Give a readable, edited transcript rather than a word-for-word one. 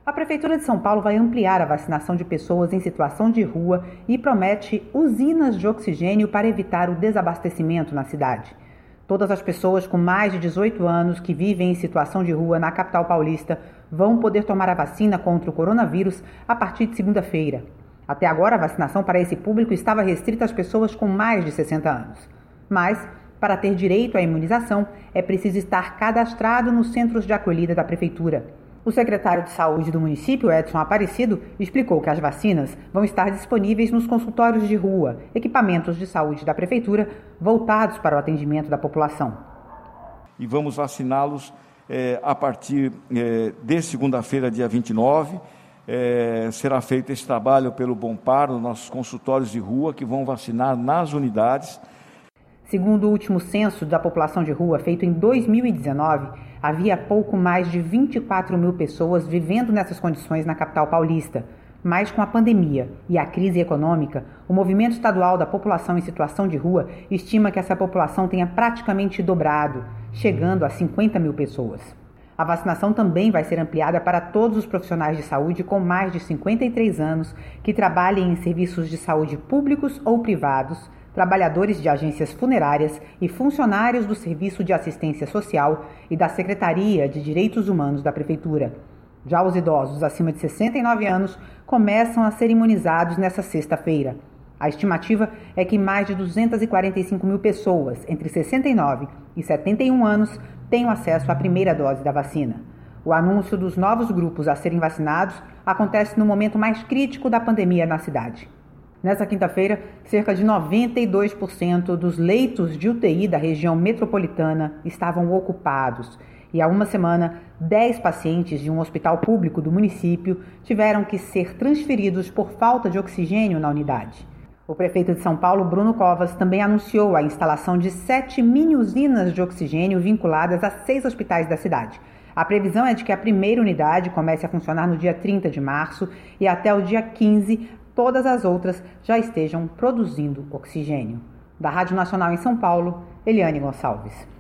A Prefeitura de São Paulo vai ampliar a vacinação de pessoas em situação de rua e promete usinas de oxigênio para evitar o desabastecimento na cidade. Todas as pessoas com mais de 18 anos que vivem em situação de rua na capital paulista vão poder tomar a vacina contra o coronavírus a partir de segunda-feira. Até agora, a vacinação para esse público estava restrita às pessoas com mais de 60 anos. Mas, para ter direito à imunização, é preciso estar cadastrado nos centros de acolhida da Prefeitura. O secretário de Saúde do município, Edson Aparecido, explicou que as vacinas vão estar disponíveis nos consultórios de rua, equipamentos de saúde da Prefeitura voltados para o atendimento da população. E vamos vaciná-los a partir de segunda-feira, dia 29. Será feito esse trabalho pelo Bompar, nos nossos consultórios de rua, que vão vacinar nas unidades. Segundo o último censo da população de rua, feito em 2019, havia pouco mais de 24 mil pessoas vivendo nessas condições na capital paulista. Mas com a pandemia e a crise econômica, o Movimento Estadual da População em Situação de Rua estima que essa população tenha praticamente dobrado, chegando a 50 mil pessoas. A vacinação também vai ser ampliada para todos os profissionais de saúde com mais de 53 anos que trabalhem em serviços de saúde públicos ou privados, trabalhadores de agências funerárias e funcionários do Serviço de Assistência Social e da Secretaria de Direitos Humanos da Prefeitura. Já os idosos acima de 69 anos começam a ser imunizados nesta sexta-feira. A estimativa é que mais de 245 mil pessoas entre 69 e 71 anos tenham acesso à primeira dose da vacina. O anúncio dos novos grupos a serem vacinados acontece no momento mais crítico da pandemia na cidade. Nessa quinta-feira, cerca de 92% dos leitos de UTI da região metropolitana estavam ocupados. E há uma semana, 10 pacientes de um hospital público do município tiveram que ser transferidos por falta de oxigênio na unidade. O prefeito de São Paulo, Bruno Covas, também anunciou a instalação de 7 mini-usinas de oxigênio vinculadas a 6 hospitais da cidade. A previsão é de que a primeira unidade comece a funcionar no dia 30 de março e até o dia 15 todas as outras já estejam produzindo oxigênio. Da Rádio Nacional em São Paulo, Eliane Gonçalves.